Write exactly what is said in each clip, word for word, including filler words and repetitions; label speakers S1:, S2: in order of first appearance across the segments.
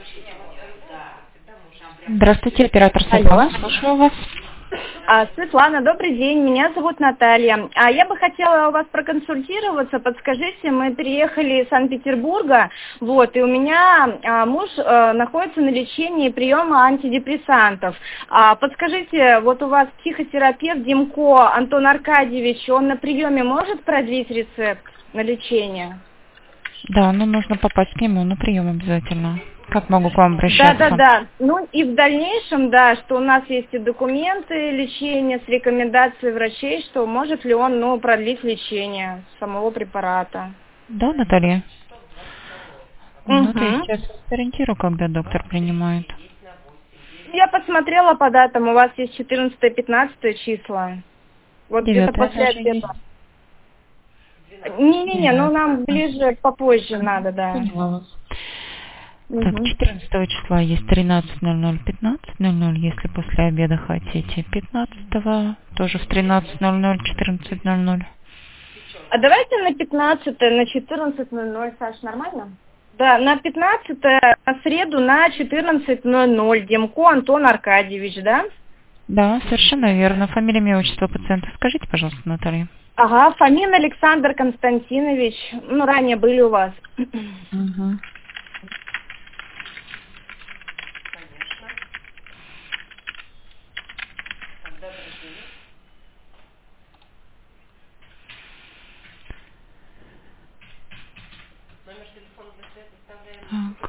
S1: Здравствуйте, оператор
S2: Алло.
S1: Светлана, слушаю вас.
S2: А, Светлана, добрый день, меня зовут Наталья. А я бы хотела у вас проконсультироваться, подскажите, мы приехали из Санкт-Петербурга, вот, и у меня а, муж а, находится на лечении приема антидепрессантов. А, подскажите, вот у вас психотерапевт Демко Антон Аркадьевич, он на приеме может продлить рецепт на лечение?
S1: Да, ну нужно попасть к нему на прием обязательно. Как могу к вам
S2: Да, да,
S1: обращаться?
S2: да. Ну и в дальнейшем, да, что у нас есть и документы лечения с рекомендацией врачей, что может ли он, ну, продлить лечение самого препарата.
S1: Да, Наталья? Ну, то есть
S2: Угу.
S1: сейчас ориентирую, когда доктор принимает.
S2: Я посмотрела по датам, у вас есть четырнадцатое-пятнадцатое числа. Вот где-то
S1: Девятое
S2: после
S1: даже
S2: обеда.
S1: есть.
S2: Не-не-не, ну нам
S1: Девятое.
S2: ближе, попозже надо, да.
S1: Поняла вас. Так,
S2: Угу.
S1: четырнадцатого числа есть тринадцать ноль ноль, пятнадцать ноль ноль, если после обеда хотите. пятнадцатого тоже в тринадцать ноль ноль, четырнадцать ноль ноль.
S2: А давайте на пятнадцатое, на четырнадцать ноль ноль, Саш, нормально? Да, на пятнадцатое, на среду на четырнадцать ноль ноль. Демко Антон Аркадьевич, да?
S1: Да, совершенно верно. Фамилия, имя, отчество пациента. Скажите, пожалуйста, Наталья.
S2: Ага, Фомин Александр Константинович. Ну, ранее были у вас.
S1: Угу. Так.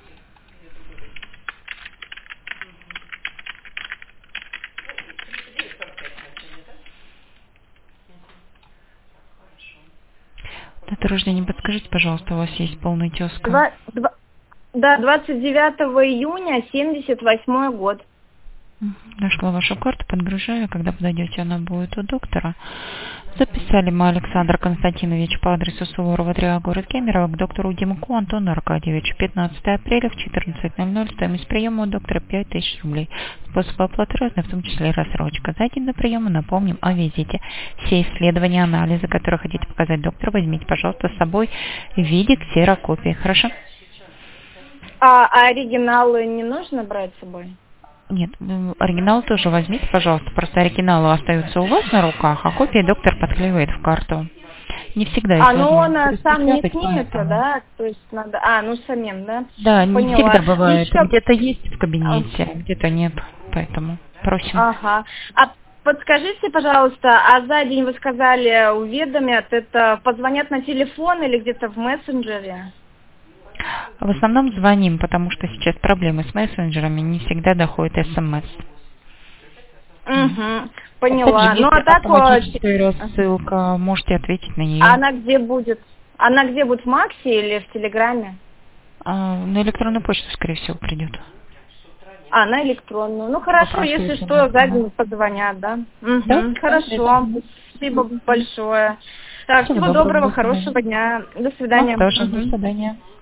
S1: Дата рождения подскажите, пожалуйста, у вас есть полная тезка?
S2: Два, два, да, двадцать девятого июня, семьдесят восьмой год.
S1: Мгм. Нашла вашу карту, подгружаю. Когда подойдете, она будет у доктора. Записали мы Александра Константиновича по адресу Суворова, три А, город Кемерово, к доктору Демку Антону Аркадьевичу. пятнадцатое апреля в четырнадцать ноль ноль. Стоимость приема у доктора пять тысяч рублей. Способ оплаты разный, в том числе и рассрочка. За день до приема напомним о визите. Все исследования, анализы, которые хотите показать доктору, возьмите, пожалуйста, с собой в виде ксерокопии. Хорошо?
S2: А, а оригиналы не нужно брать с собой?
S1: Нет, м, оригинал тоже возьмите, пожалуйста. Просто оригиналы остаются у вас на руках, а копии доктор подклеивает в карту. Не всегда есть
S2: А, ну он
S1: возможность
S2: а, сам не
S1: распечатать,
S2: снимется,
S1: поэтому...
S2: да? То есть надо... А, ну самим, да?
S1: Да, не
S2: Поняла.
S1: всегда бывает.
S2: Еще...
S1: Где-то есть в кабинете, где-то нет. Поэтому просим.
S2: Ага. А подскажите, пожалуйста, а за день вы сказали, уведомят, это позвонят на телефон или где-то в мессенджере?
S1: В основном звоним, потому что сейчас проблемы с мессенджерами, не всегда доходит СМС.
S2: Угу,
S1: Опять же,
S2: поняла. Ну
S1: если
S2: а так вот,
S1: автоматическая рассылка, можете ответить на
S2: а
S1: нее.
S2: она где будет? Она где будет, в Максе или в Телеграме?
S1: А, на электронную почту, скорее всего, придет.
S2: А, на электронную. Ну хорошо,
S1: Попрошу
S2: если
S1: СМС.
S2: что, за день позвонят, да?
S1: Да?
S2: Угу,
S1: Да,
S2: хорошо. Спасибо большое. Так,
S1: Всего
S2: всего
S1: доброго,
S2: доброго,
S1: до свидания.
S2: хорошего дня. До
S1: Вам
S2: свидания.
S1: тоже, до
S2: Мгм.
S1: свидания.